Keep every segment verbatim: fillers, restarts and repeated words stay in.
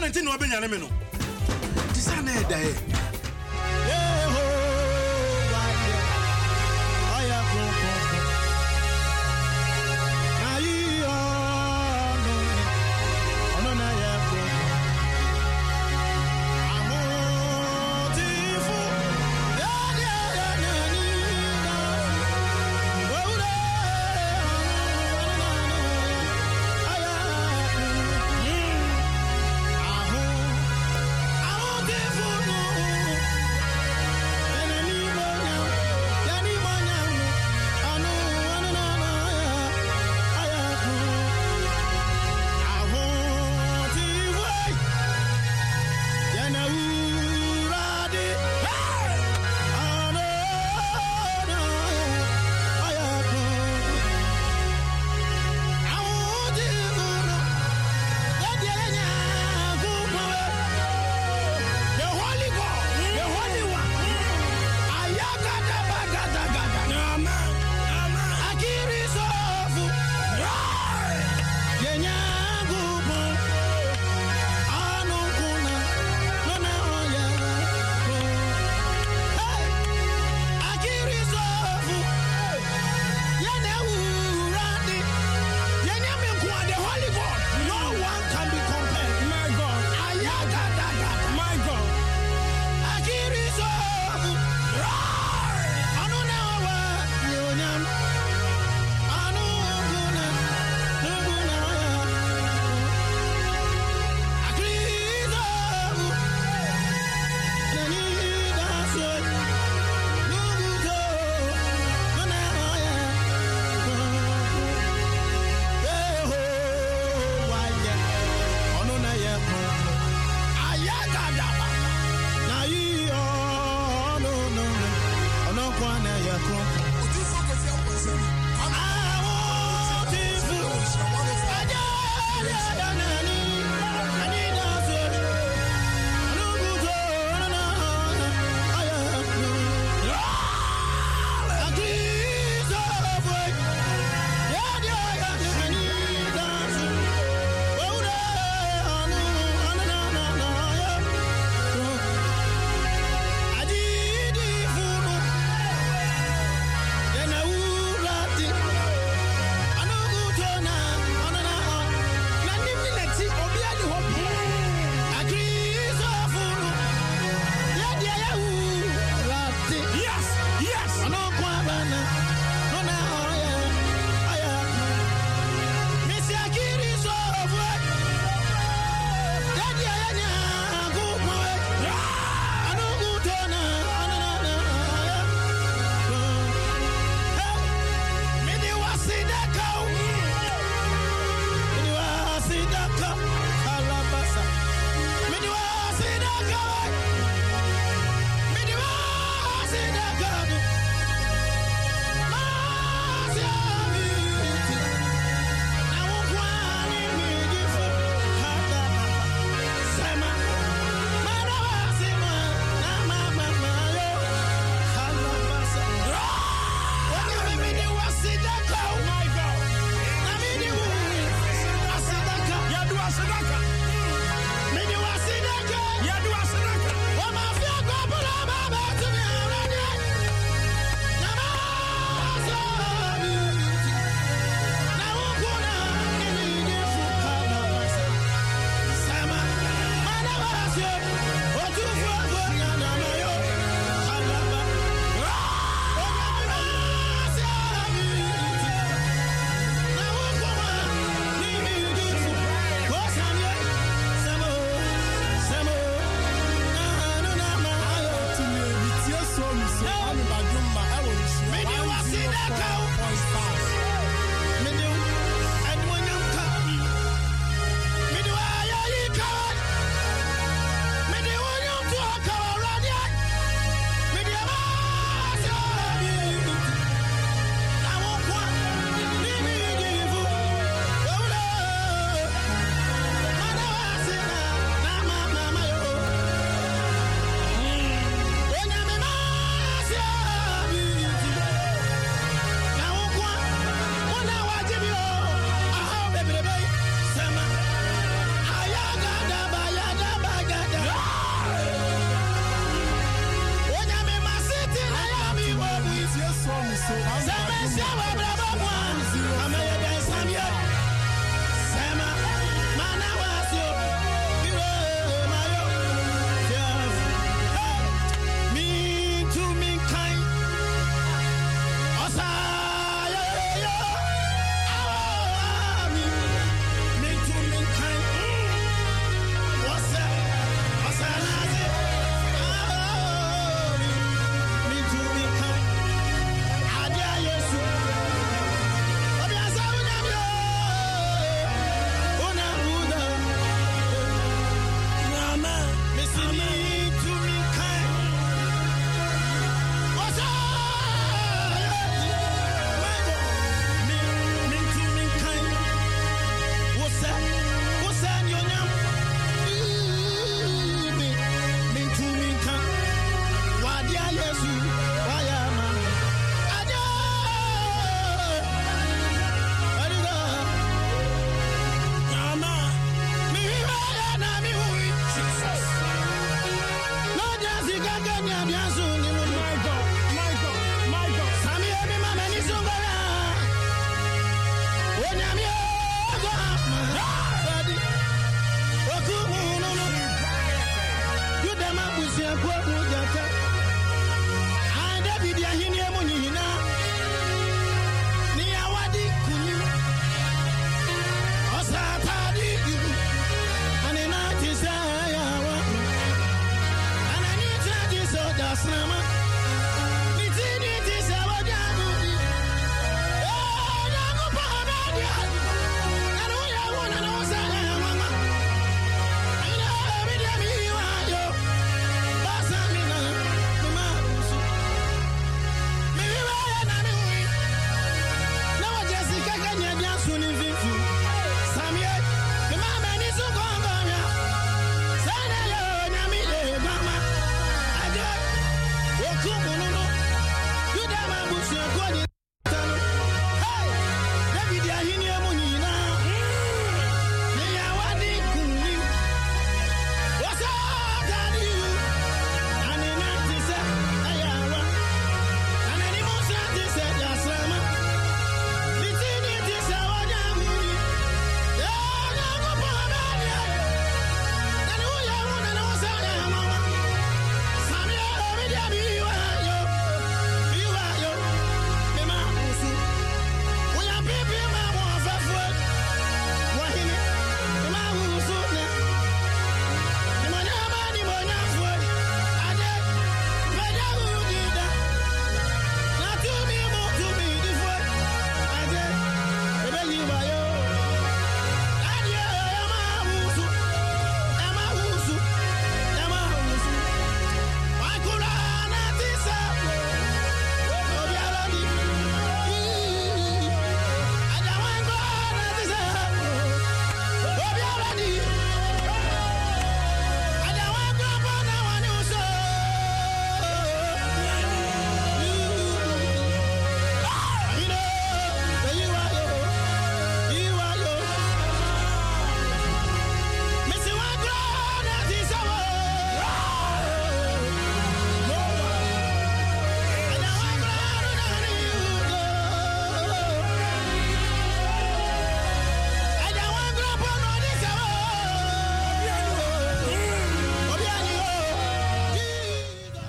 na nti no obenya ne me no disa na eda e No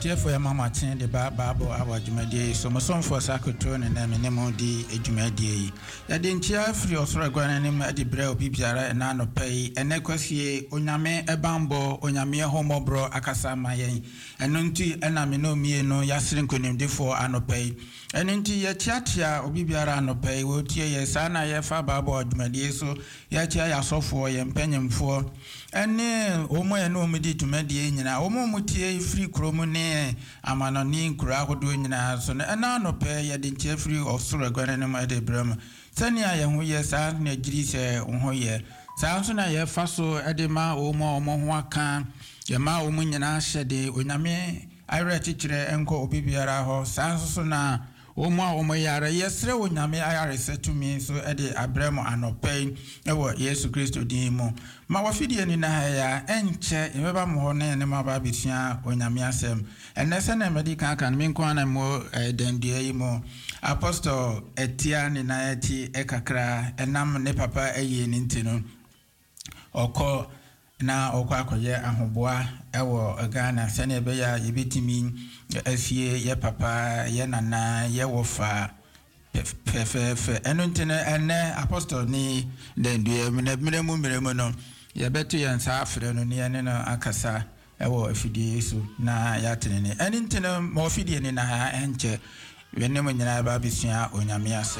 Therefore, your mama attend the Bible our Jumadi, so my son for Sakotron and Nemo di Jumadi. Ya didn't cheer free or throw a granny at the Brel Pipjara and Nano pay, and Nequasie, Onyame, a bambo, Onyamia homo bro, Akasa Mayen, and Nunti, and Amino me no Yasin kunim before Anopay. And into your chatia, Obibiara no pay, will tear your son, I have a babo at Medieso, Yatia Yaso for your penny for. And then, Omo and Omidi to Mediana, Omo Mutia free cromone, Amanoni, Kuraho doing in a son, and now no pay, ya didn't cheer free or so a granny de Brum. Sanya, young years, San Negrise, Onhoye. Samson, I have Faso, Edema, Omo, Mohuacan, Yama, Omunana, Shade, Uname, I read teacher, Enko, Obibiara, Sansona. Oma oma yara yesre wonyame ayare se to me so e de abremo anopay e wo Yesu Kristo din mu ma wafidie ni na ya enche emeba mo ho ne ne ma ba bitua onyame asem enese na medical kan me nko na mo dendue yi mo apostle etia ni na eti e kakra enam ne papa eye ni ntino oko na okwa akoye ahoboa ewo Ghana sene be ya yebetimi afie ye papa ye nana ye wofa fefe eno ntene ene apostle ni dendue mmeremu mmeremu no ye beto ye nsa afre no ne ne no akasa ewo afidie Yesu na ya tenene ene ntene mo afidie ni na ha enche wenne mo nyina ba bisua onyame ase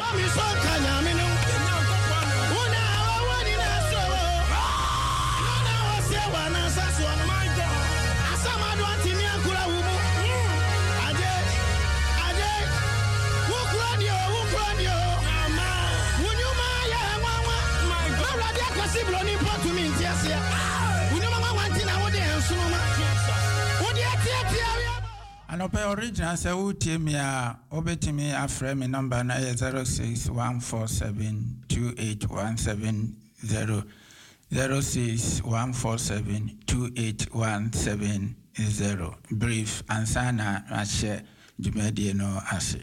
Anope original say utie me a obetimi afre me number na zero six one four seven two eight one seven zero zero six one four seven two eight one seven zero. Brief ansana ache jumedi no ase.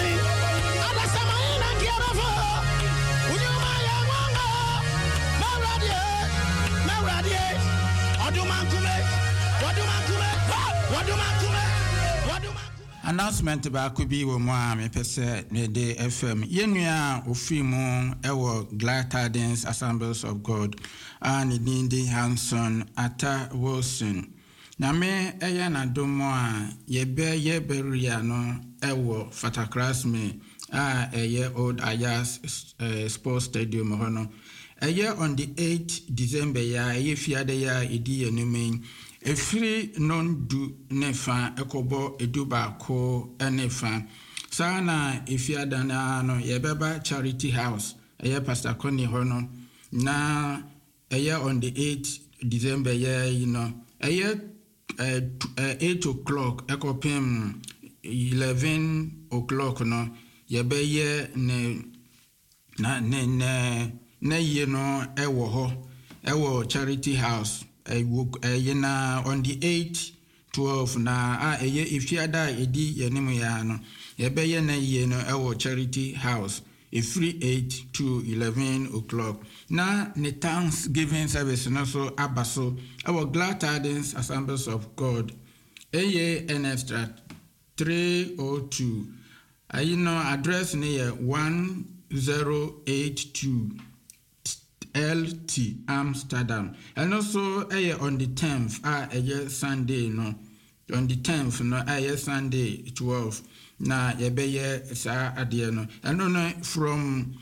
Announcement ba ko bi wo mo a me pese ne de F M yenua ofimu ewo Glad Tidings Assemblies of God and Nindi Hanson Ata Wilson na me eye na domo a yebe yeberia no ewo Fatakras me a eye Old Ayas uh, Sports Stadium hono eye on the eighth December ya eye fiade ya edi enumen efiri non du nefa ekobo eduba ko enefa sana efiada na no yebeba Charity House eye Pastor Connie hono na eye on the eighth December ya you know eye uh, uh, eight o'clock ekopem eleven o'clock no yebeye ne na ne ne ne ye no ewo ho ewo Charity House Ayena on the eighth, twelve na a eye ifiada edi yenimu ya no yebeye na ye no ewo Charity House e free eight to eleven o'clock na ne Thanksgiving service no so abaso ewo Glad Tidings Assemblies of God eye en extra three oh two ayino address ne ye one zero eight two L T Amsterdam and also eh, on the tenth ah eh, Sunday no on the tenth no eh, Sunday twelve na yebeye sa ade no and no from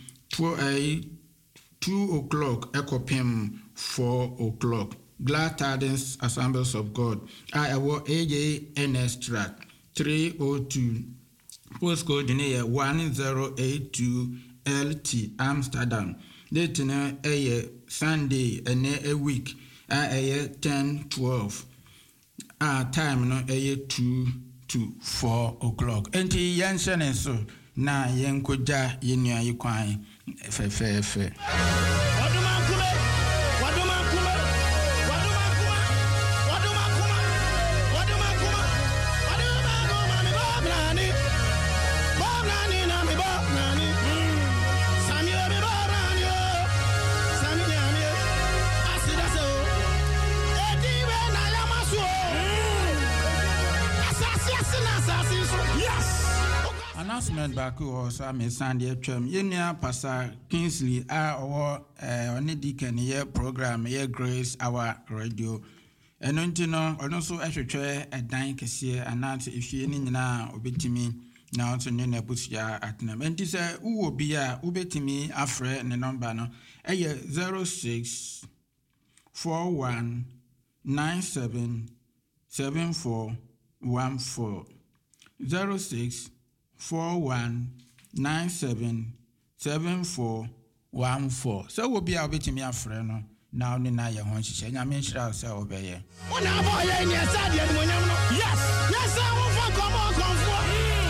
two o'clock ekopem four o'clock Glad Tidings Assemblies of God ah ewo A J N S track three oh two postcode ne one zero eight two L T Amsterdam. Date na eye Sunday ene a week a eye ten twelve a time no eye two to four o'clock enti yenshene so na yenkoja yenua yikwan fe fe fe Asasi announcement back or some Sunday term. Yenia Pastor Kingsley, I or on Deacon year program, year Grace, our radio. And no, and also I should try a dine here and not if you need now, obey me now to Nina Busia at them. And this is who will be a obey me after and the number no a zero six four one nine seven seven four one four zero six four one nine seven seven four one four. So we'll be able to me a friend now. Nina, you want to say, I mean, shall say, obey. Yes, yes, I will come on, come for.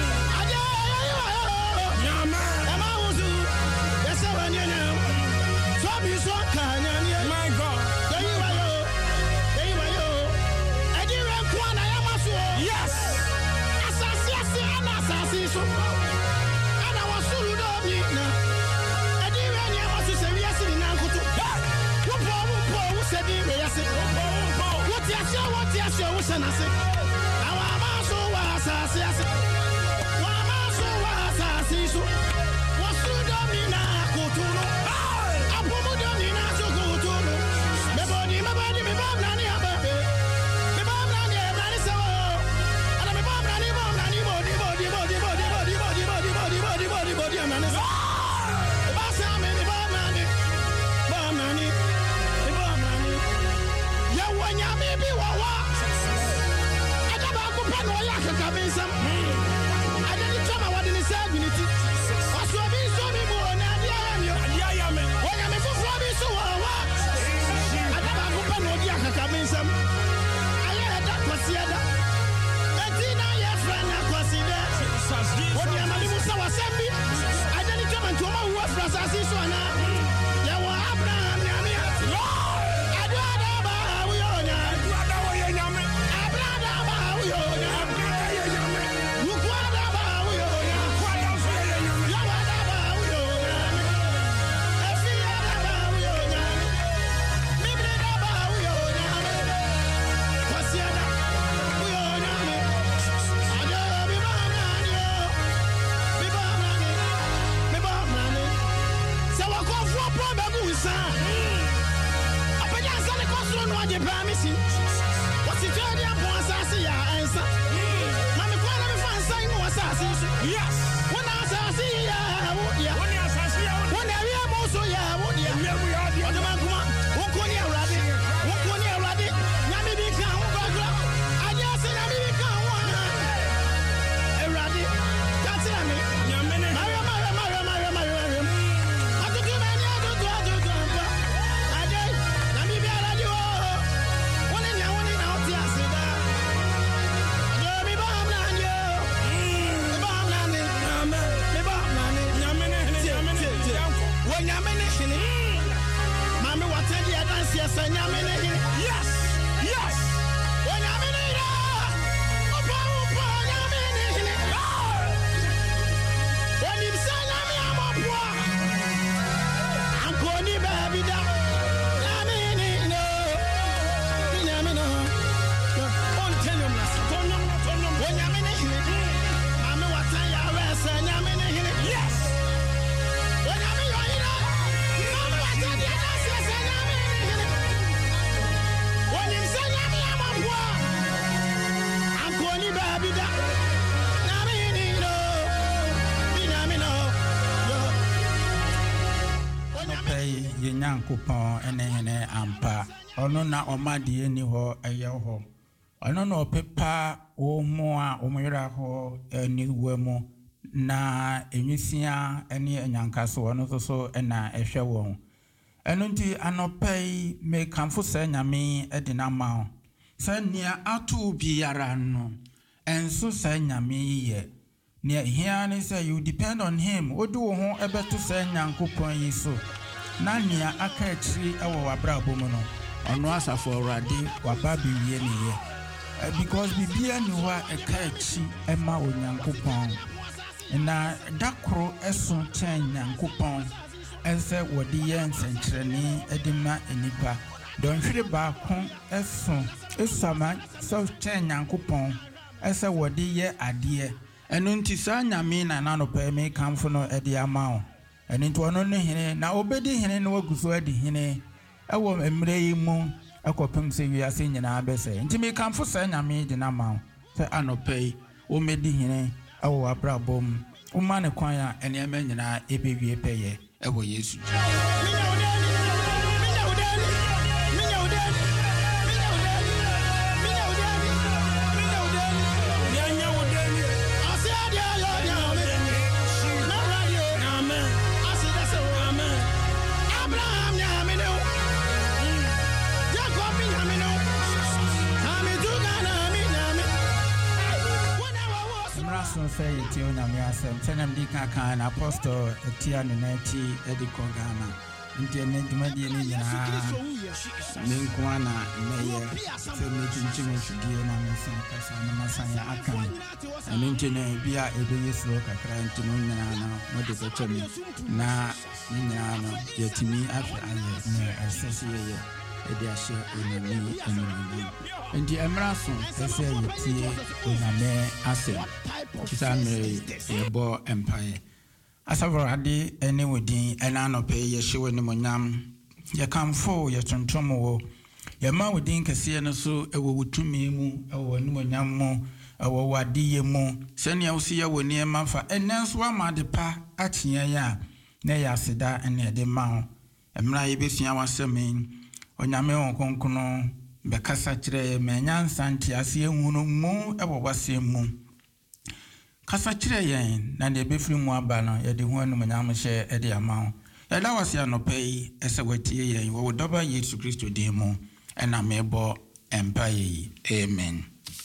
Kupon and ene ampa ono na omadi eni ho eye ho ono no pepa o mo a omira ho eni wemu na enwisia eni enyankaso ono so so na ehwe won eno nti anopai me kamfo sa nyame edina ma sa nia atu biara no enso sa nyame ye nia here ni say you depend on him odu wo ho ebeto sa nyankopon yi so Nania akachiri ewo wabra bomo no ono asafo awrade wababi wie ne ye because bibia ni wa ekachi ema onyankopon na dakro eson chen nyankopon ense wodi ye nsenkyereni edima enipa don hwere ba kon eson esama so chen nyankopon ense wodi ye ade enu nti sa nyame na na no pe me kamfo no e de ama wo enu nti ono ne hene na obedi hene no waguso adi hene ewo emre yi mu akopem se wi ase nyina abese nti me kamfo sa nyame de na ma wo se anope o medi hene ewo abrabom o ma ne kwan a ene ema nyina ebewie peye ewo Yesu say ti onyame asem tenem di kaka na apostle tia ne nati ediko Ghana nti ne dwumadi ne nyina ne nkwa na meye se me chinchim fidie na me san kasa na masanya akan ane nti ne bia ebe Yesu kakra nti no nyina na mo de betemi na ne nyina no yetimi afi aye ne asese ye edi ashe onami onami nti emraso ese yetie oname asem Kisamre yebo empire asavorade ene wodin ena anope ye hyewe ne monyam ye kamfo ye tontomo wo ye ma wodin kase ne so ewo wutumi mu ewo ne monyam mu ewo wadiye mu sene ya usi ya woni e mafa enenso amade pa akyen ya na ya seda ene de ma ho emra ye besua wasem onyame won konkono be kasa kire me nyansa nti ase ehunu mu ewo wasem mu kasa kire yen na de befiri mu aba no ye de hu anu manyam hye e de ama ye da wase anopai ese watie yen wo doba Yesu Kristo de mu ena mebo empire amen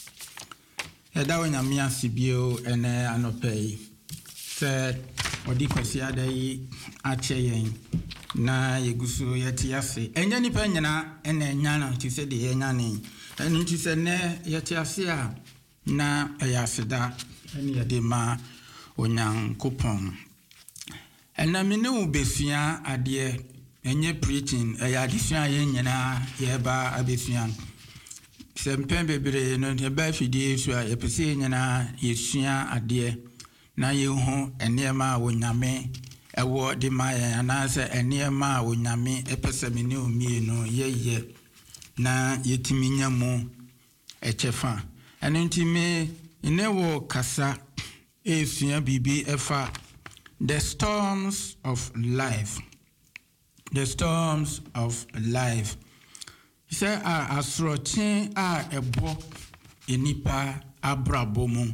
ye da wonyame asibio ene anopai se odi kwasi adai ache yen na yegusu yeti ase enya nipa nyina ena enya na ti se de enya ni enu ti se ne yeti ase a na ayaseda eni yade ma onyankopon ena mene ubesua ade enye preaching ayadesua ye nyina ye ba abesua sempen bebre no te ba fidie so a yepese nyina yesua ade na ye hu enema wonyame ewo de ma ya na se enema wonyame epese mene omie no ye ye na yetimi nyamu echefa eno ntime inewo kasa esua bibi efa the storms of life the storms of life say a asrochen a ebo enipa abrabomu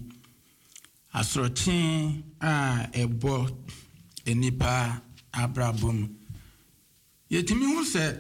asrochen a ebo enipa abrabomu yetimi hu se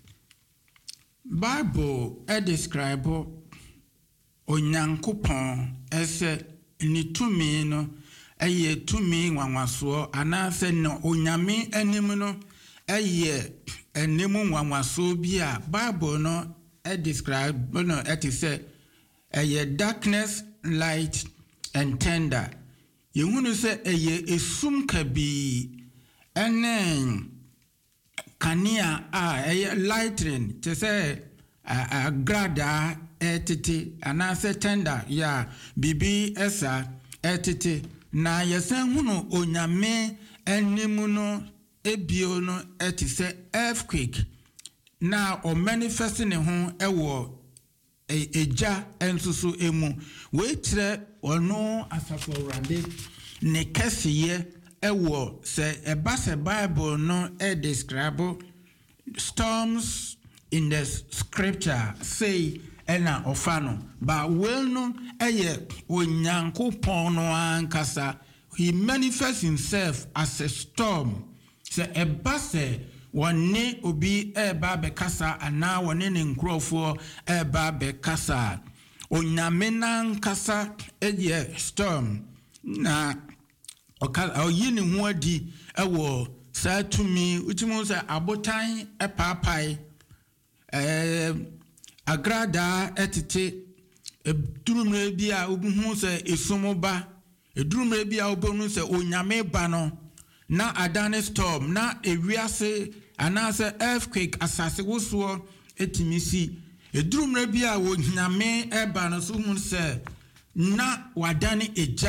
Bible e describe onyankopon ese ni tumi no eye tumi nwanwaso anase no onyame anim no eye anim nwanwaso bi a Bible no e describe no et say eye darkness light and tender yehunu se eye esum kabi enen kania a eye lightning te say a grada etete anase tender ya bibi esa etete na yesen hunu onyame enimu no ebio no etise earthquake na o manifest ne ho ewo eja ensusu emu we kire ono asafo rade ne kesiye ewo se ebase Bible no e describe storms in the scripture say ena ofano ba well no eye onyankopon no ankasa he manifests himself as a storm se ebase wone obi eba be kasa ana wone ne nkrofo eba be kasa onyame nankasa eye storm na oka oyini hu adi ewo sa tumi utimu se abotan epapai eh agrada etete edurumre bia obuhu se esumoba edurumre bia obuhu se onyame ba no na adane storm na ewiase anase earthquake asase woso etimisi edurumre bia onyame eba no so hu se na wadane eja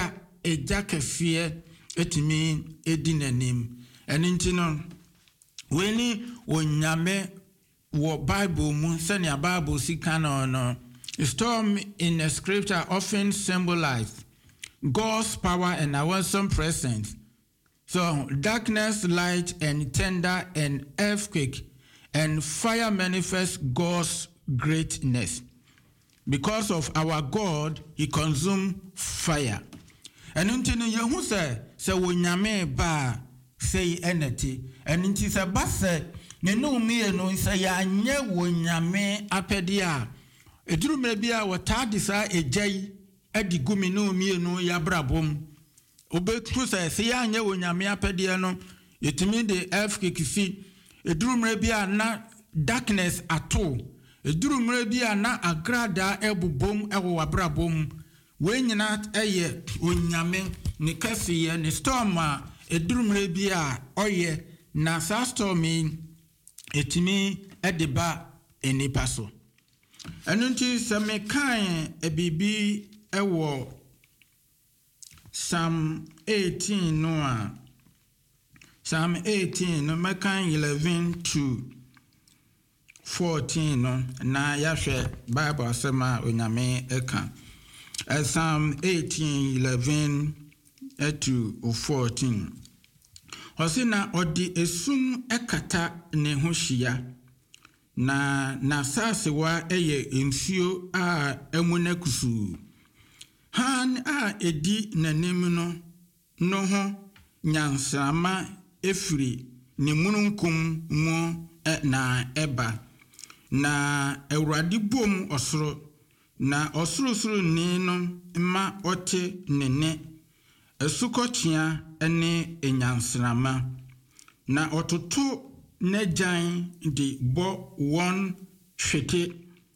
eja kefie etimi edinanim eninti no weni onyame wo Bible mu senia Bible sika no no storm in the scripture often symbolize God's power and awesome presence. So darkness, light, and thunder, and earthquake, and fire manifest God's greatness. Because of our God, He consumed fire. And until you say, so when Yame ba say enety, and until the basse, you know me and no say, I know when Yame apedia. A drew maybe our tardisa a jay at the gumino me no yabrabum. Obeku say, say, I know when Yame apedia no, it mean the earthquake see. A drew maybe not darkness at all. A drew maybe na agrada ebu bom ewo wabrabom. When you not a ye, unyame, ni kasi ye, ni storma, a drew maybe a oye, na sa stormy, etimi ediba eni paso. Anunti sa me kain e bibi ewo Psalm eighteen noa. Psalm eighteen no me kain eleven to fourteen no na yahwe Bible asema onyame eka. Psalm eighteen eleven to fourteen. Hosina odi esum ekata ne ho hia na nasase wa eye nsuo a emuna kusu han a edi nanim no no ho nyansama efiri ne mununkum mu na eba na ewrade bom osoro na osoro soro ni no ma ote nene esukotia ene enyansrama na ototo nejan di bo won hwete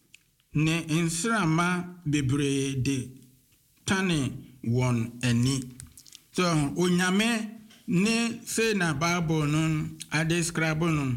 ne ensrama bebre de tane won ani. So onyame ne se na Bible no a describe no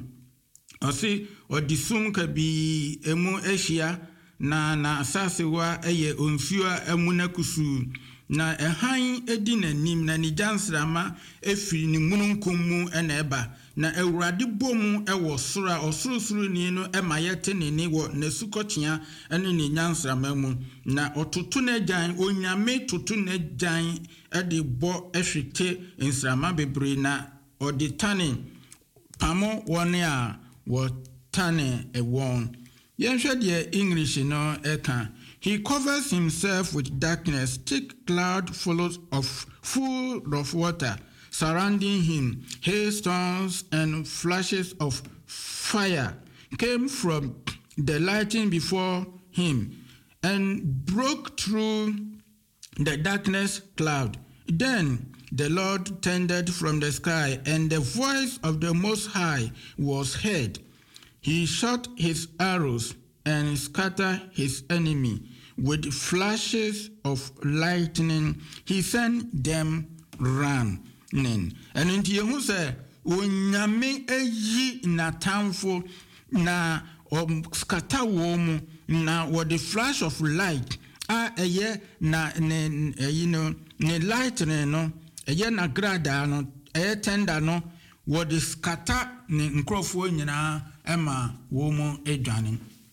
osi odisum ka bi emu ehia na na asase wa eye onsuo emu na kusu na ehan edi nanim na ni jansrama efiri ni mununkum mu ena eba na ewrade bomu ewo sura osurusuru ni no emayete ne ni wo na sukochia ene ni nyansrama mu na otutu na jan onyame tutu na jan ede bo ehwete ensrama bebre na oditane pamo wone a wo tane ewon yenhwe de English no eka. He covers himself with darkness, thick cloud full of full of water surrounding him. Hailstones and flashes of fire came from the lightning before him and broke through the darkness cloud. Then the Lord tended from the sky, and the voice of the Most High was heard. He shot his arrows and scattered his enemy. With flashes of lightning, he sent them running. And in Yehu say, "Onyame eyi na tamfo na um scatter womu na with the flash of light a eye na ne you know ne lightning no eye na grada no eye tender no with the scatter ne nkrofo nyina ema womu edwane."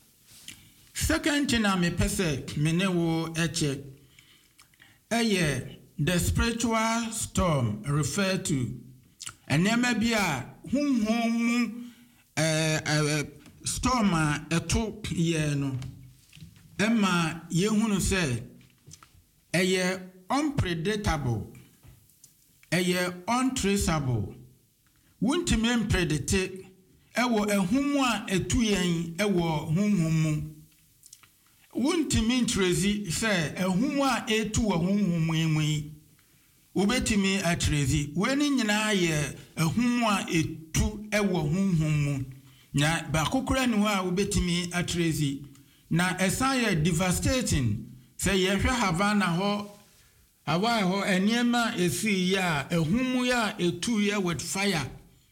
Second thing I me pese mene wo eche eye the spiritual storm refer to enema bia hunhum eh storm a eto ye no ema ye hunu se eye unpredictable eye untraceable wuntime unpredicted ewo ehum a etu yen ewo hunhum wuntimi ntrezi se ehum a etu wa hunhum enwi ubetimi atrezi weni nyina ye ehum a etu ewo hunhum na bakokora ni wa ubetimi atrezi na esaye devastating se ye hwe Havana ho awa ho eniema esi ya ehum ya etu ye with fire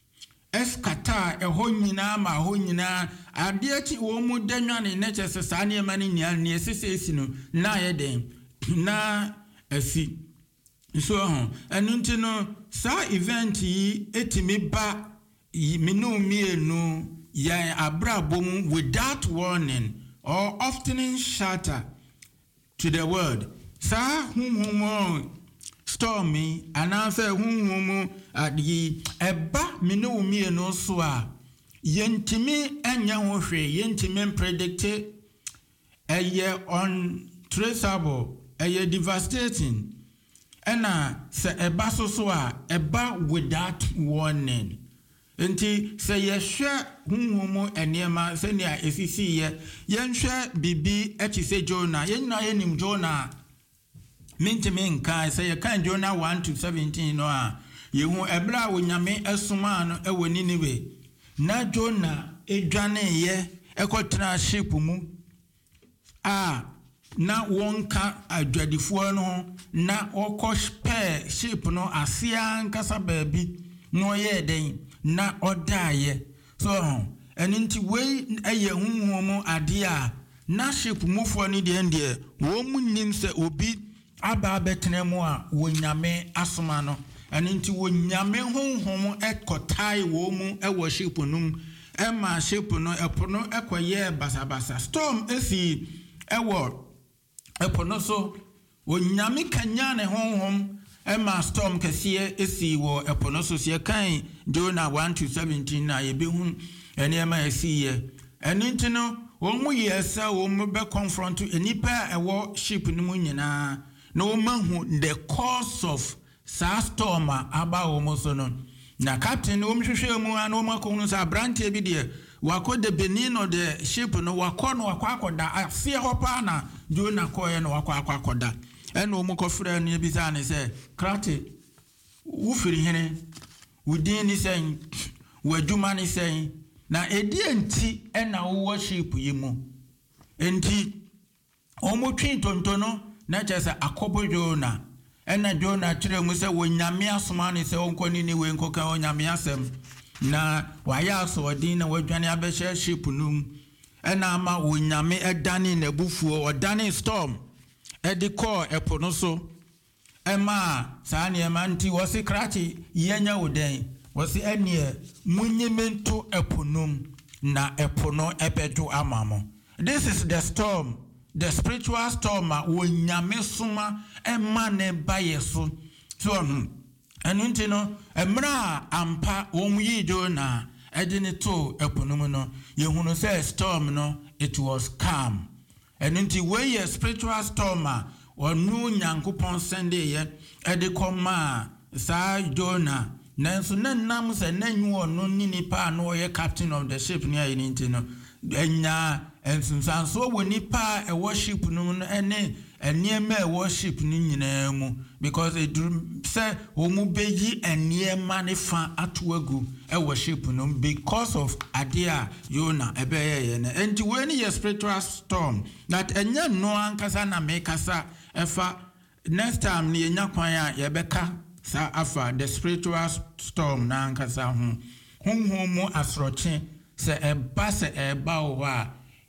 eskata eho nyina ma ho nyina ade ti wo mu danwane ne chese sa ne ma ne nia ne sese esi no na ye den na asi so ho enu nti no sa event yi etimi ba minu mienu yan abrabom without warning or often shatter to the world sa humumo stormy ananse humumo adi eba minu mienu so a yentimi enya ho hwe yentimi predict eye untraceable eye devastating ena se eba so so a eba without warning enti se yehwe hunhumu enema se nia esisi ye yenhwe bibi echi se Jonah yenna yenim Jonah mintimi nka se ye kan Jonah one to seventeen no a yehu ebra wonyame esoma no ewo Niniwe na Jonah edwane ye ekotra ship mu a na wonka adwadifo no na okospe ship no asia nkasa baabi no ye den na odaye so eninti we eye hunhumu ade a na ship mufo ni de ende wo munnim se obi aba betenemu a wonyame asoma no eninti wonyame hunhumu ekotai wo mu ewo ship num ema ship no epono ekoye basabasa storm esi ewo epono so wonyame kanya ne hunhum Emma storm kasiye esi wo epono so sie kan Jonah one to seventeen na ye behun ene ema esiye eninti no wo mu yesa wo mu be confront enipa ewo ship ni mu nyina na wo mahu the cause of sa storm aba wo mo so no na captain wo mhwehwe mu ana wo makonu sa brantie bi de wako de benino de ship no wako no wako akoda asie hopa na Jonah koye no wako akoda eno mu kofra ne bisa ne se krate wo firi hene wo din ni sen wo adwuma ni sen na edi enti ena wo worship yimu enti omo twi tontono na chese akobo Jonah ena Jonah tire mu se wo nyame asoma ne se wonko ni ni we nkoka wo nyame asem na waya aso odin na wadwane abehye ship num ena ama wo nyame edane na bufuo odane storm edi call epono so ema saani ema nti wasi krati yenya oden wasi enie munyimento eponum na epono ebedu amamo. This is the storm, the spiritual storm wonyame soma ema ne bayeso so enu nti no emra ampa omuyi Jonah edini to eponum no yehunu say storm no it was calm. And until we a spiritual storm or no Yankupon Sunday ye edicoma sa Jonah nanso nanam se nanyu no nini pa no ye captain of the ship near in intino enya ensunsan so woni pa e worship no ene eniema e worship ni nyina mu because it say omu beji eniema ne fa atoagu e worship no because of adia Jonah ebeye ye na enti when ye spiritual storm that enya no ankasa na mekasa efa next time ni enya kwan a ye beka sa afa the spiritual storm na ankasa hu hu mu asroche se eba se eba o a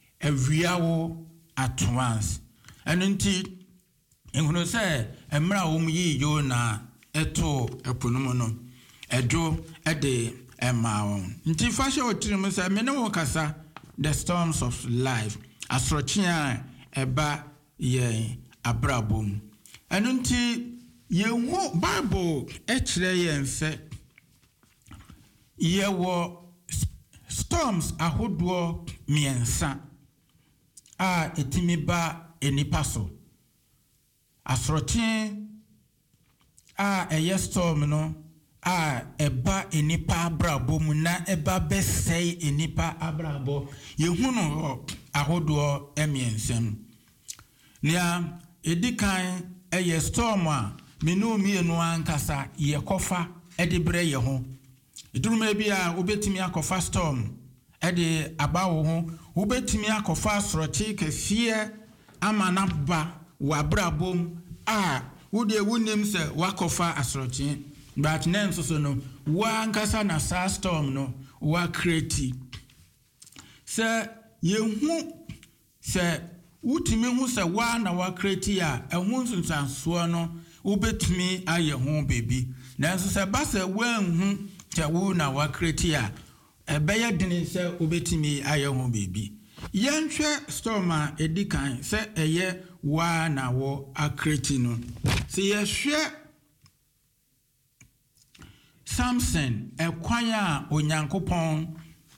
ewiawo at once enunti ehunu se emra wo mu yi Jonah eto eponumu no edo ede ema won nti fashe otirim se me ne wo kasa the storms of life asroche a eba ye abrabom enunti yehu Bible ekire yen se yewo storms ahodo miensa a etimi ba enipa so asrotin a eye storm no a eba enipa abrabo mu na eba besei enipa abrabo yehunu ahodo emiensem nia edikan eye storm a menu mienu ankasa ye kofa edibre ye ho iduruma bi a obetimi akofa storm ede abawo ho obetimi akofa asrochi kefie amana ba wabrabom a wode wunim se wakofa asrochi but nem so so no wa ankasa na sa storm no wa create se yehu se utimi hu se wa na wa create a ehun sunsanso no wobetumi aye ho baby nanso se ba se wanhu tawo na wakreti a ebeye dini se wobetumi aye ho baby yenhwe storm a edikan se eye wa na wo akreti no se yehwe Samson ekwan a onyankopon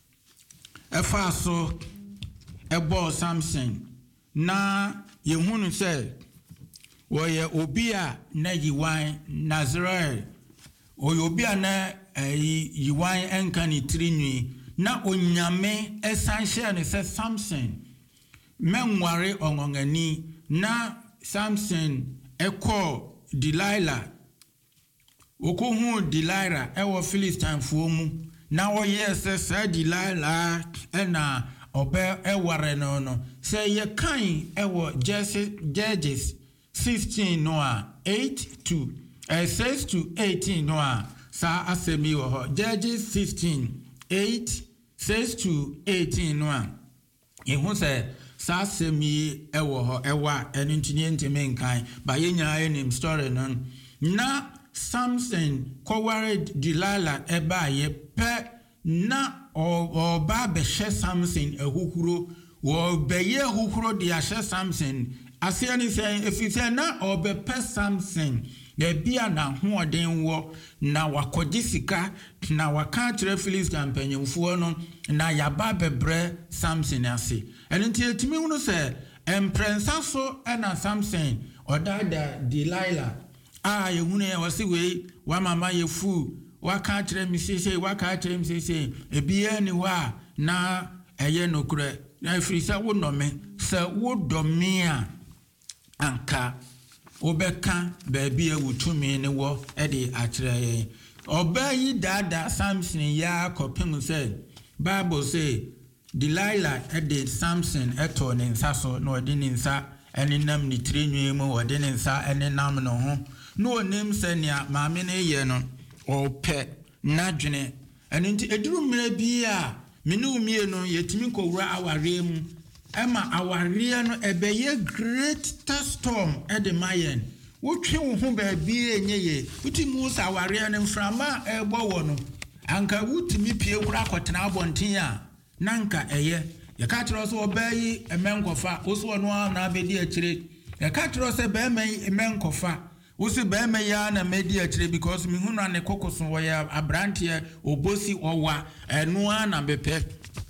efa so ebo Samson na yehunu se woye obi a na yiwan Nazareth oye obi a na yiwan enka ni tirinwi na onyame esanhye ne se Samson menware ongongani na Samson ekọ Delilah okohu Delilah ewo Philistine fuomu na woye se sa Delilah ena obe eware no no se ye kan ewo Judges sixteen no a eight to uh, six to eighteen no a sa asemi wo ho Judges sixteen eight six to eighteen no a yehu se sa asemi ewo ho ewa enintini ntime nkan ba ye nya enim story no na Samson koware Delilah eba ye pe na oba be hye Samson ehuhuro wo beye ehuhuro de ahye Samson ase ani se efise na obe pe Samson de bia na hoden wo na wakogi sika na waka kire Philistine mpanyemfuo no na yaba bebre Samson ase enti etimi hunu se emprensa so na Samson odada Delilah ah yehunu e wase we wa mama yefu waka kire mi sese waka kire mi sese ebia ni wa na eye nokure na efirisa wo no me se wo do me a anka obeka baabi e wutumi ne wo e de akire oba yi dada Samson ya kopem se Bible say Delilah e de Samson eto ne nsa so na odi ne nsa ene nam ni tirenwe mu odi ne nsa ene nam no ho no onim se nia maame ne ye no ope nadwene ene nti eduru mra bi a menu mie no yetimi kowura aware mu ema aware no ebeye great storm e de mayen wotwe wo ho ba bi enyeye wutimu sa aware no mframa ebo wo no anka wutimi pie wura kotena abonten a nanka eye yaka tro so obayi emenkofa oso no na abedi akire yaka tro se ba emenkofa Usi bema ya na media chile because mi huna ne kokoso waya abrantie obosi owa enua na bepe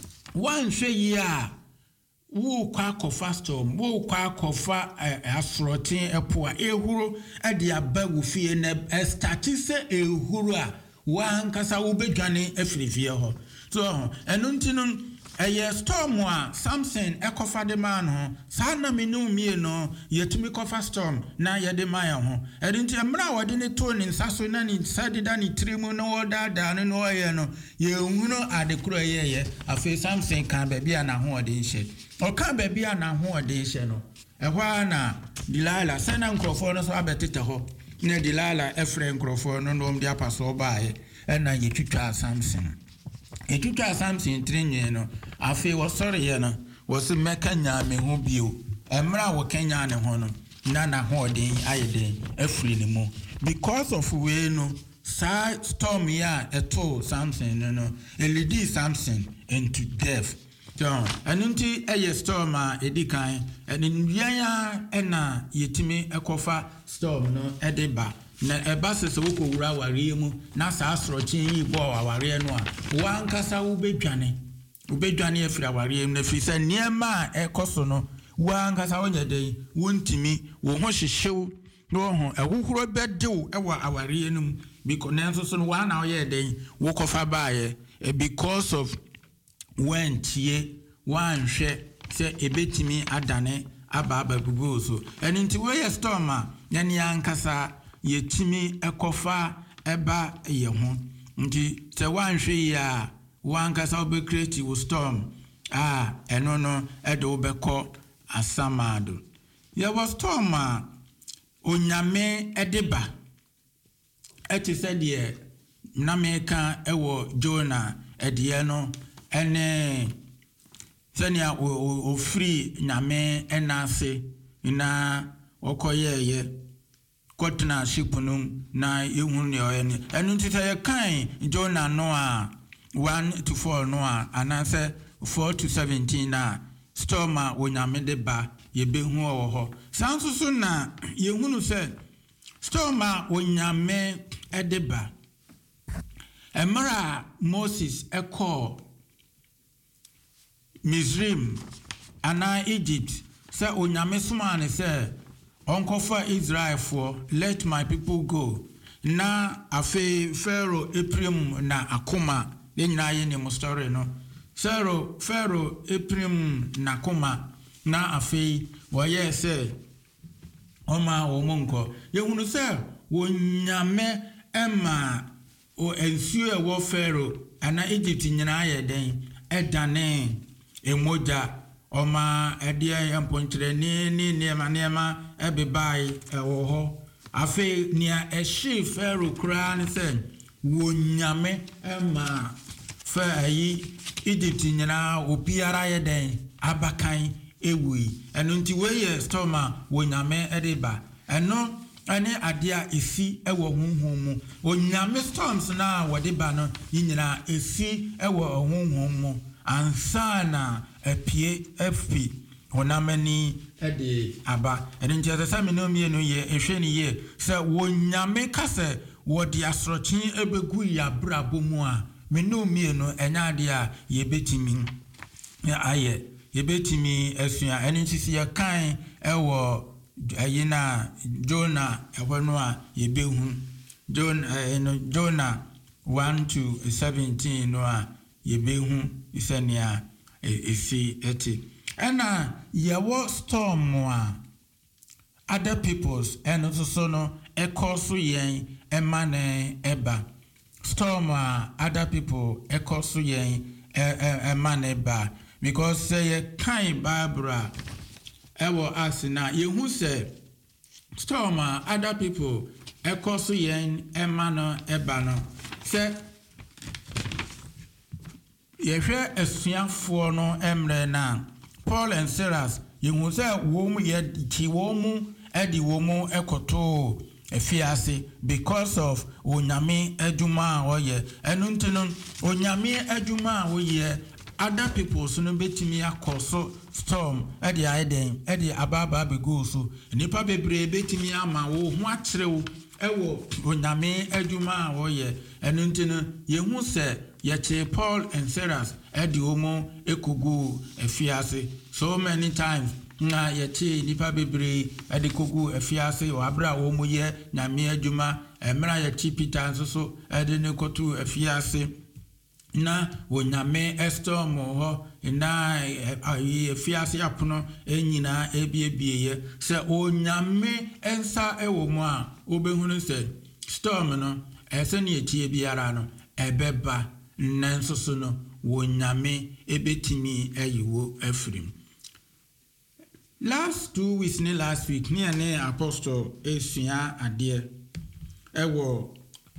wanhwe ya wo kwa kofa storm wo kwa kofa asrotin epo a ehuro ade abagu fie na estati se ehuro a wankasa wo bedwane afirifie ho so enu ntinu eye storm a Samson ekofa de man ho sa na menu mie no yetumi kofa storm na ye de man ho edinti emra wode ne to ni nsaso na ni sadida ni trimu no odada no no ye no ye hunu adekuro ye ye afi Samson kan ba bia na ho ode nhye o kan ba bia na ho ode nhye no ehwa na Delilah sena nkrofo no so abetete ho na Delilah efre nkrofo no no mdia paso baaye na ye twitwa Samson Etuka Samson trenye no afi wo sori ye no wo se meka nya me ho bio emra wo kenya ne ho no na na ho den ayeden afri ne mu because of we no sa storm ya eto Samson no no elidi Samson into death so anunti eye storm a edikan enyan ena yetimi ekofa storm no edeba na ebase se woko wura ware mu na sa asrochin yi bo ware no a wankasa wo bedwane wo bedwane afira ware mu na fisa niema ekoso no wankasa wonya den wontimi wo ho hyehyew no ho ehuhuro bedew ewa aware no because nenso so no wa na oye den wo kofa baaye because of when tie wanhwe se ebetimi adane aba aba bubu so eninti we storm a nyane ankasa yetimi ekofa eba ye ho nti se wanhwe ya wankasa obecreate wo storm ah eno no edo obekọ asamado ye was storm a onyame edeba eti se de na meka ewo Jonah edie no ene senia o free nyame enase na okoyeye kotna shipunum na yehunu ne oyene enu ntita ye kan Jonah no a one to four no a anase four to seventeen na storm a onyame de ba ye behu owo ho sanso so na yehunu se storm a onyame e de ba emra Moses eko Mizrim ana Egypt se onyame suma ne se onkofa Israel for let my people go na afe Pharaoh Ephraim na akoma le nyina ye ne mo story no Pharaoh Pharaoh Ephraim na akoma na afe wo ye se oma wo monko ye hunu se wonyame ema o ensuo e wo Pharaoh ana Egypt nyina ye den edane emoja oma ede empontre ni ni niema niema ebebai ewo ho afi nia ehye Pharaoh kra ne se wonyame ema fa yi Egypt nyina obiara ye den abakan ewi eno nti we ye storma wonyame edeba eno ane adia esi ewo honhom mu wonyame storms na wodeba no nyina esi ewo honhom mu ansana apie fp honamani ede aba ene ntia sesa me no mie no ye ehwe ni ye se wonyame kase wodi asrochin ebegu ya brabo mu a me no mie no enya ade a ye betimi aye ye betimi asua ene ntisi ye kan ewo ayina Jonah ewono a ye behu Jonah eno Jonah one to seventeen no a ye behu isenia esi eti ena yewo storm a other peoples eno so no ekoso yen emane eba storm a other people ekoso yen emane eba because say kind Barbara ewo asina yehu se storm a other people ekoso yen emano eba no se yehwe asuafo no emre na Paul and Silas yehu se wo mu ye ti wo mu edi wo mu ekoto efiase because of onyame adwuma a oye enu ntino onyame adwuma a oye other people so no betimi akoso storm edi aiden edi ababa bego so nipa bebre betimi ama wo ho akyerewo ewo onyame adwuma a oye enu ntino yehu se yeche Paul and Silas edi omo ekogu efiase so many times na yeche nipa bebre edi kogu efiase o abra omo ye nyame adwuma emra yeche Peter nso so edi ne kotu efiase na wonyame estorm ho na efiase apono enyina ebiebie se onyame ensa ewo mu a obehunu se storm no ese ne etie biara no ebeba nanso so no wonyame ebetimi ayiwo afrim. Last two weeks ni last week ni ane apostle esua ade ewo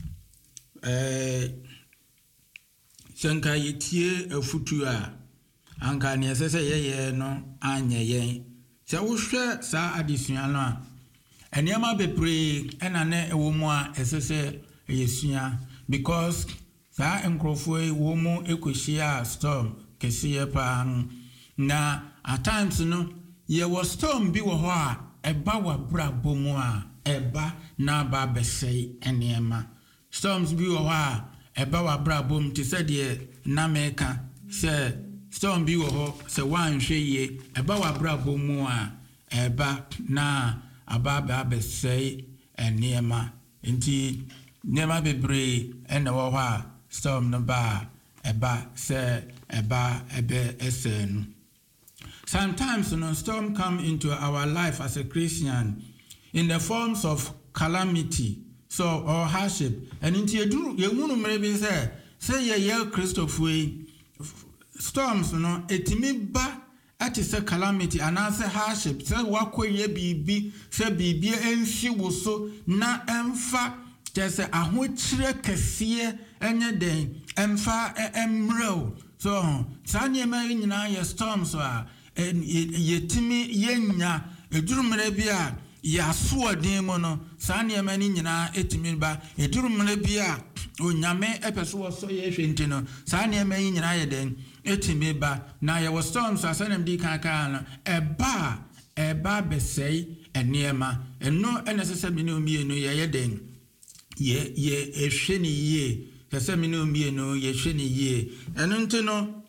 eh senka yetie afutu a anka ne sese yeye no anye yen se wo hwe sa adesua no a eniema bepre ena ne ewo mu a esese yesua because sa enkrofo wo mu ekohia storm kesiye pa na at times no ye was storm bi wo ho a eba wa brabo mu a eba na ba besei eniema storms bi wo ho a eba wa brabo mu te se de na meka se storm bi wo ho se wan hwe ye eba wa brabo mu a eba na aba ba besei eniema nti nema bebre ena wo ho a storm no ba eba se eba ebe esen. Sometimes no storm come into our life as a Christian in the forms of calamity so or hardship and into you you maybe say say ye ye Christopher storms no etimi ba ati se calamity and answer hardship say wakoye bibi say bibi ensi wo so na emfa tese ahochire kese enye den emfa emrew so sanye ma nyina ye storms a yetimi yenya edurumere bia ya so den mo no saa ne ma ni nyina etimi ba eduru mle bia onyame epeso so ye hwenti no saa ne ma yi nyina ye den etimi ba na ye wo storms asanem di kan kan no eba eba besei eniema eno enesese bi ne omie no ye ye den ye ye ehwe ni ye sese mi ne omie no ye hwe ni ye eno nti no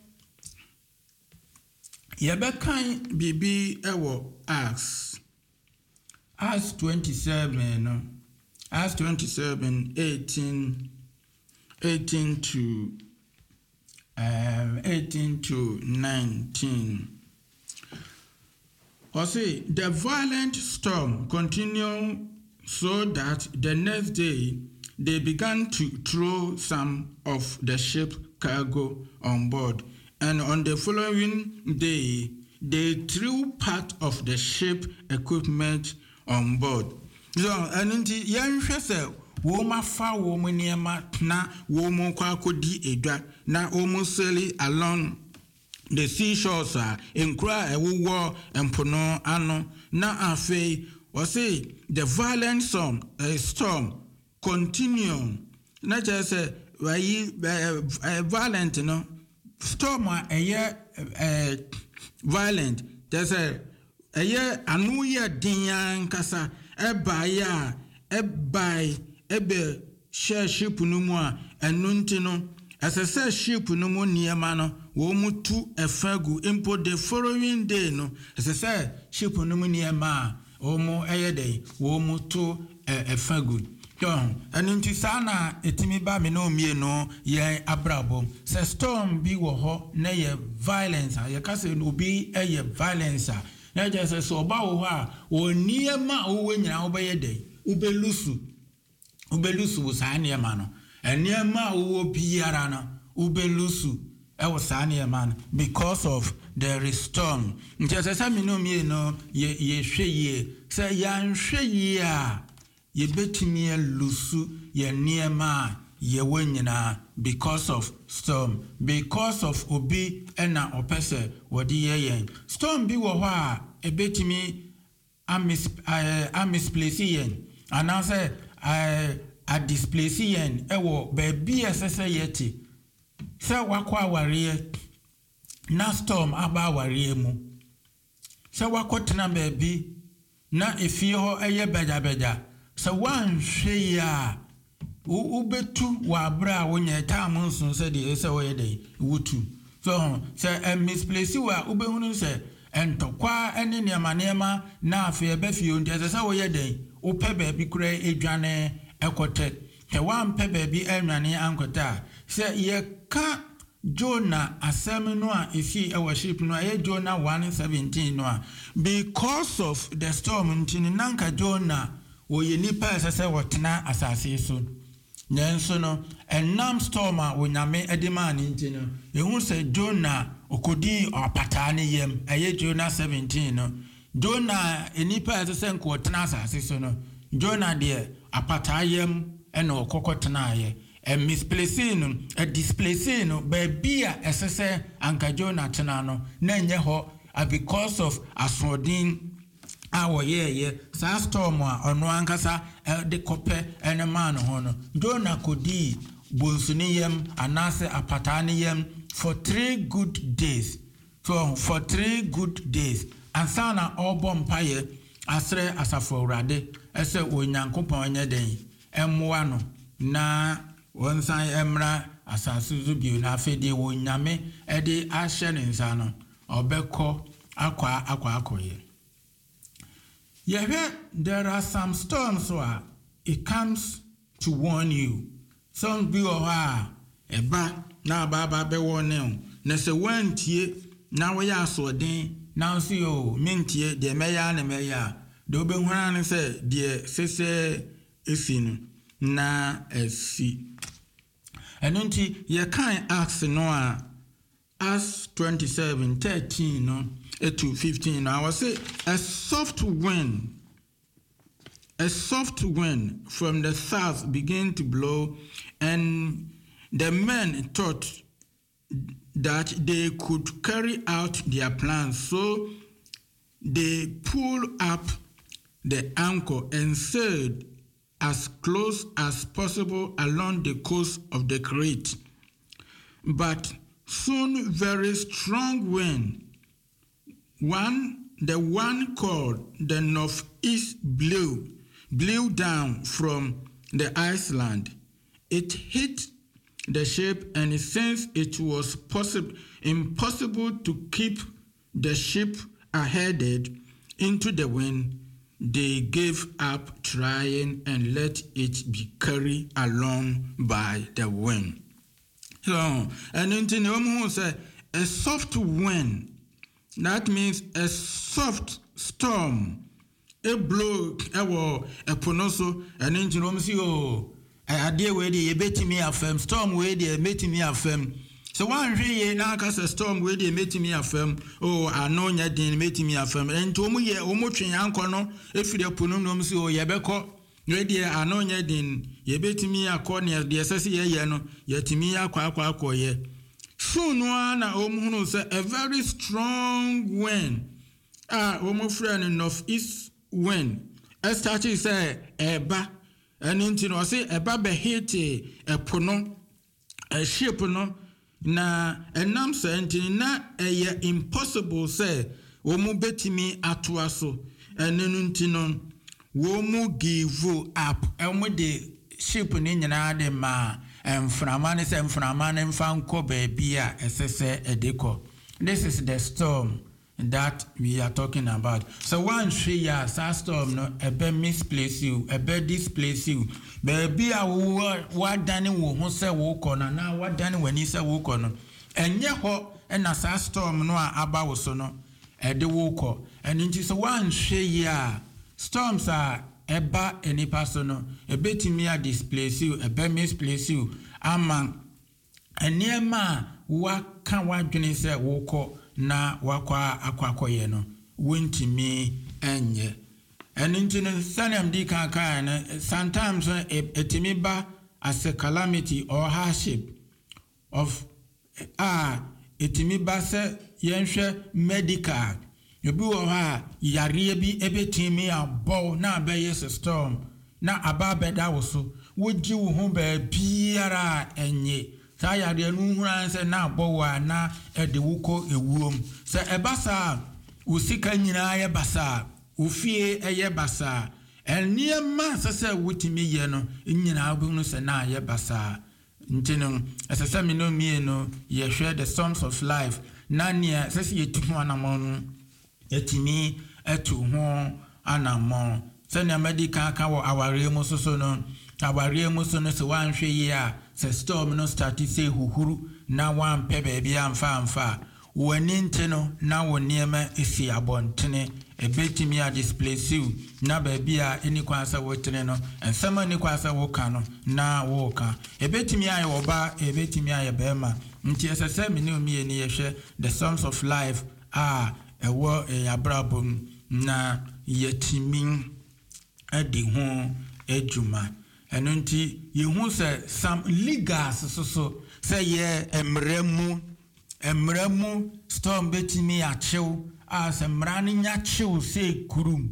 ye be kan bibi ewo Acts Acts twenty-seven no Acts twenty-seven eighteen eighteen to um eighteen to nineteen. Or say the violent storm continued so that the next day they began to throw some of the ship cargo on board, and on the following day they threw part of the ship equipment on board. So anunti yanhwe se wo ma fa wo mu niema na wo mu kwa kodi edwa na wo mu sail along the seashores are in cry wo empono ano na afi o say the violent storm a storm continue na just say why violent no storm a year violent there's a a year anu ye din kasa e ba ya e bai e be share ship no mu a enu nti no asese ship no mu niema no wo mu tu efagu impo the following day no asese ship no mu niema o mu eyede wo mu tu efagu don enu nti sana etimi ba me no mie no ye abrabo se storm bi wo ho na ye violence ye kase no bi eye violence na je se so ba wo ha wo niema wo nyina wo be yede wo be lusu wo be lusu wo sa niema no eniema wo biara no wo be lusu e wo sa niema no because of the storm nti se sa me no mie no ye ye hwe ye se ya nhwe ye a ye betimi e lusu ye niema ye wo nyina because of storm because of obi ena opese wodi ye yen storm bi wo ho a e betimi amis a misplace yen anase a displace yen e wo ba bi esese yeti se wakwa aware na storm aba aware mu se wakotena ba bi na efie ho eye beja beja se wan hwe ya u betu wa bra wonya time nso se de se wo ye dey wutu so se a misplace wa u be hunu se entokwa ene niema niema na afi ebe fie onti se wo ye dey u pe ba bi kura edwane ekote te wan pe ba bi enwane ankota se ye ka Jonah asem no a efi e worship no ye Jonah one seventeen no a because of the storm ntini nanka Jonah wo ye nipa sese wotena asase so nyenso no enam storm a wonyame edema ni ntino ehun se Jonah okodi opata ne yem eye Jonah seventeen no Jonah enipa sese nko wotena asase so no Jonah de apata yem ena okokotena ye a misplacing no a displacing no ba bia esese anka Jonah tena no na nye ho because of asodin awo ye ye sa storm a ono ankasa de kope ene man ho no Jonah kodi bonsuni yem anase apatani yem for three good days so for three good days ansana obom paye asre asafo urade ese onyankopon nya den emmoa no na wonsan emra asase zubio na afede wonyame e de ahye ne nsa no obekọ akwa akwa akoye. Yeah, there are some storms where it comes to warn you. Some be oha eba na baba be warning. Na se wantie na we ya so den na so yo mentie de meya na meya. Do be hwana ne se de sese efinu na esi. Enunti ye kan ask no a Acts twenty-seven thirteen no to fifteen. I was say a soft wind, a soft wind from the south began to blow, and the men thought that they could carry out their plans. So they pulled up the anchor and sailed as close as possible along the coast of the Crete. But soon very strong wind, one the one called the northeast blew, blew down from the island. It hit the ship, and since it was possible impossible to keep the ship headed into the wind, they gave up trying and let it be carried along by the wind. So, and in the say a soft wind, that means a soft storm. A blow, a war, a ponoso, and in the oh, a dear way they betting me affirm, storm way they betting me affirm. So one day now cast a storm way they betting me affirm, oh, I know ya didn't betting me affirm, and to me, almost in Yankono, if you ponum see, oh, Yabeko. Ready, I know ye din, ye bet me a corner, the assassin, yano, yet me a quack quack ye. Soon one, a say a very strong wind. Ah, almost friend enough is wind. A statue say, a ba, and into no say a baba hate a pono, a ship no, na a nam senti na a ye impossible say, omu beti me atuaso, and nuntinon. Womu give up, and with the ship in the ma, and Framanis and Framan and Fanco Bebia, as I say, a deco. This is the storm that we are talking about. So one three years, a storm, no, a bed misplace you, a bed displace you. Baby, I what Danny will say walk on, and now what Danny when he said walk on. And yet, and as a storm, no, about so no, a de walker, and it is one three year. Storms are eba any personal, a bit me a displace you, a be misplace you, among a near ma, what can one say woko na wakwa aquacoyeno, winty me and ye. And into the sanam di can sometimes a timiba as a calamity or hardship of ah, a timiba se yenshe medical. You be ha yare bi ebetimi abo na abeye storm na aba beda woso woji wo ho ba biara enye sa yare nu huran se na abo wa na ede wuko ewuom se ebasa usika nyina ye basa ufie eye basa eniema sese wutimi ye no nyina abunu se na ye basa ntino esese mi no mie no ye hwe the storms of life na nia sese ye tuhu anamon etimi etu ho anamon se na medical ka wo aware mu soso no aware mu so no se wan hwe yi a se storm no start say huhuru na wan pe ba bia amfa amfa wani ntino na woniema esi abontene ebetimi a displace you na ba bia eni kwansa wotene no ensema ni kwansa woka no na woka ebetimi aye oba ebetimi aye bema nti esese mi ni omi eni yehwe the storms of life ah ewo yabrabum na yetimin edi ho ejuma eno nti yehu se some legas so so se ye emremu emremu storm betimi achew as emrani nya chew se kurum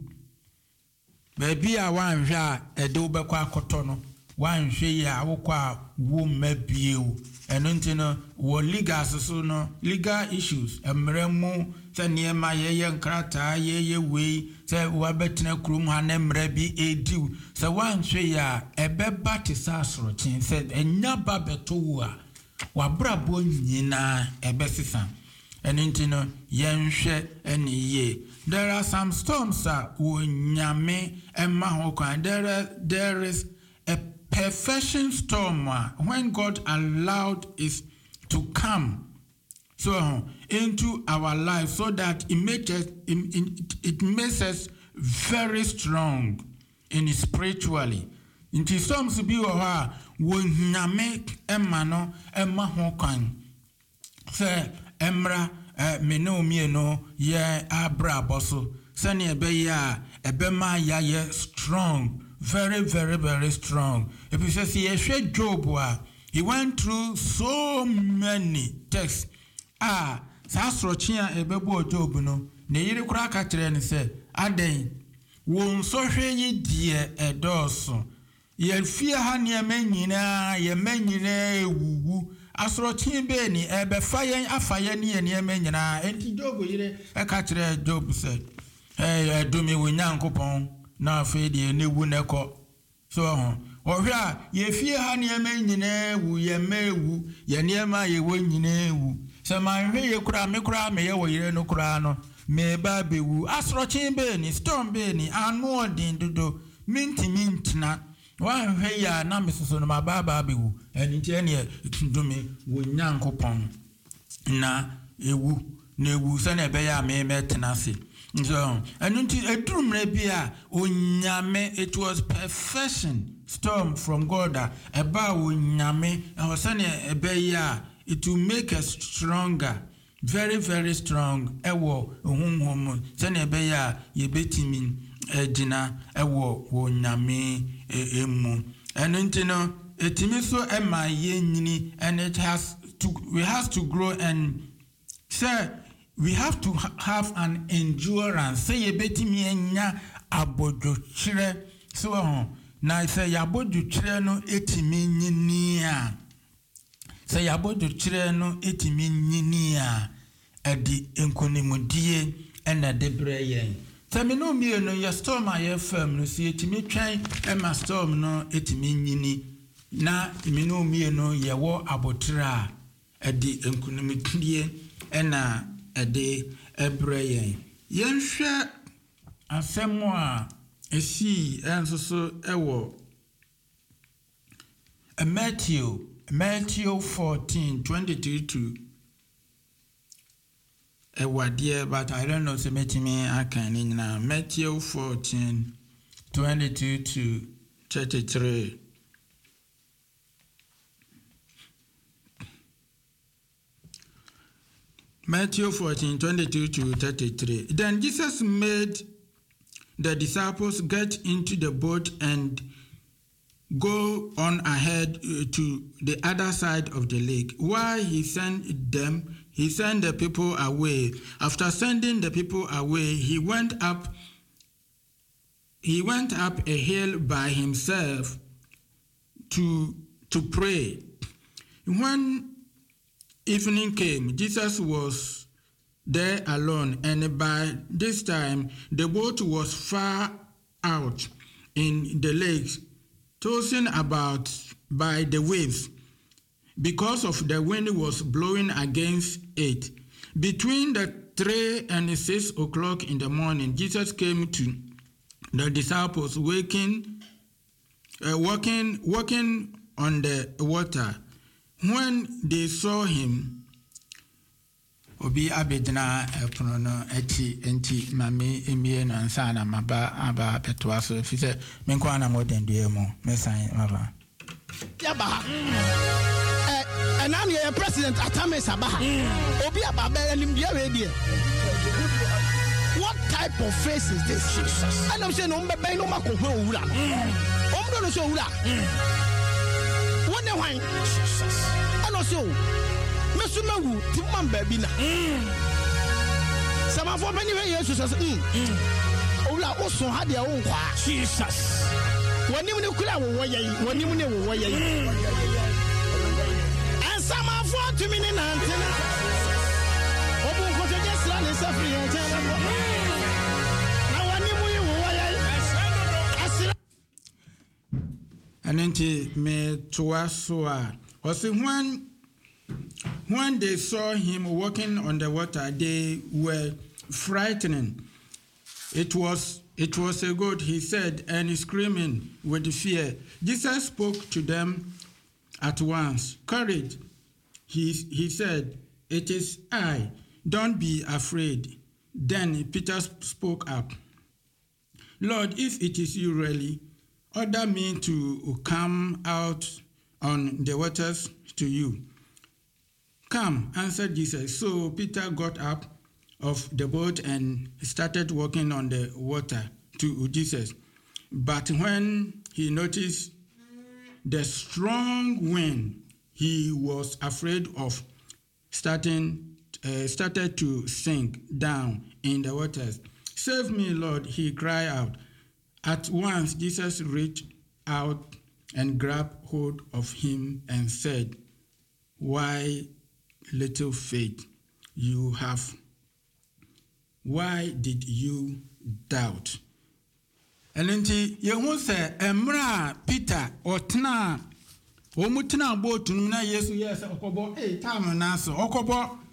baby a wan hwe a ede obekọ akoto no wan hwe ya awokọ wo mabiew eno nti no wo legas so no legal issues emremu se niema yeye nkrata yeye wei se wabetena kurum ha na mra bi ediw se wan hwe ya ebeba te sasoro chin se enya ba beto wo a wabrabo nyina ebesisa eno nti no yenhwe eni ye. There are some storms that wonyame emma ho kwan. There there is a perfection storm when God allowed it to come so into our life so that it makes us it, it makes us very strong in spiritually. Into storms be wa wonyame emma no emma ho kwan say emra me no me no ye abra boso sani ebe ya ebe ma ya ye strong, very very very strong. If you say ye hwe Job wa, he went through so many texts. Ah sa srochia ebe bo Job no ne yiri kura ka kire ni say aden won so hwe die edoso ye fie ha ne manyina ye manyina ewuwu asrotin be ni ebe fayen afayen ne ne manyina enti Job yire e ka kire Job say eh adumi wonyankopon na afa die ne wu ne ko so ho ohwe a ye fie ha ne manyina wu ye mewu ye ne ma ye wonyina ewu se man hwe ye kura me kura me ye wo yire no kura no me ba bewu asrotin be ni storm be ni anu odin dodo minti mintina wan hwe ya na mesoso no ma ba ba bewu eni tie ne dumi wonyankopon na ewu na ewu se na be ya me metenase so enu ti edurumre bia onyame it was perfection storm from God eba onyame e se na ebe ya it will make us stronger very very strong ewo ohunhum se na ebe ya ye betimi ejina ewo wonyame emu enu nti no etimi so ema ye nyini and it has to we have to grow and say we have to ha- have an endurance say ye betimi enya abodochire so ho na say yabodochire no etimi nyini a say yabodochire no etimi nyini a edi enkonimudie ena debreye say me no me no ye storm aye fam no see etimi twan ema storm no etimi nyini na me no me no ye wo abotira edi enkonimudie ena ede ebreye yenhwe asemo a esi ensoso ewo Matthew Matthew fourteen twenty-three to ewadie but I don't know say metimi akan ni na Matthew fourteen twenty-two to thirty-three. Matthew fourteen twenty-two to thirty-three. Then Jesus made the disciples get into the boat and go on ahead uh, to the other side of the lake. While he sent them, he sent the people away. After sending the people away, he went up he went up a hill by himself to to pray. When evening came, Jesus was there alone, and by this time the boat was far out in the lake, tossing about by the waves, because of the wind was blowing against it. Between the three and six o'clock in the morning, Jesus came to the disciples waking, uh, walking, walking on the water. When they saw him, obi abedna epono no echi enti mame emie no ansa na maba aba betwa so fi se me kwa na modern due mu mesan maba ya ba eh enam ye president atame sabaha obi aba be anim dia we die what type of face is this Jesus and I'm saying no be be no makohwe owura no omdo no so owura wone hwan Jesus and also mesumawu timman baby na sama fo bani we Jesus mm owura oso ha de wo kwa Jesus wonim ne kula wo woyei wonim ne wo woyei and sama fo tumi ne nantena obu ko je jesra ne safri o tena na wonim yi wo woyei asira anenti me toasoa osi when When they saw him walking on the water, they were frightened. It was it was a goat, he said, and screaming with fear. Jesus spoke to them at once. Courage, he, he said, it is I. Don't be afraid. Then Peter spoke up. Lord, if it is you really, order me to come out on the waters to you. Come, answered Jesus. So Peter got up of the boat and started walking on the water to Jesus. But when he noticed the strong wind, he was afraid of starting, uh, started to sink down in the waters. Save me, Lord, he cried out. At once Jesus reached out and grabbed hold of him and said, "Why, little faith you have? Why did you doubt?" And then you say, "Emra Peter or Tna, Omutna boat to na Yesu yes, Okobo, eh, Tam Naso, Okobo."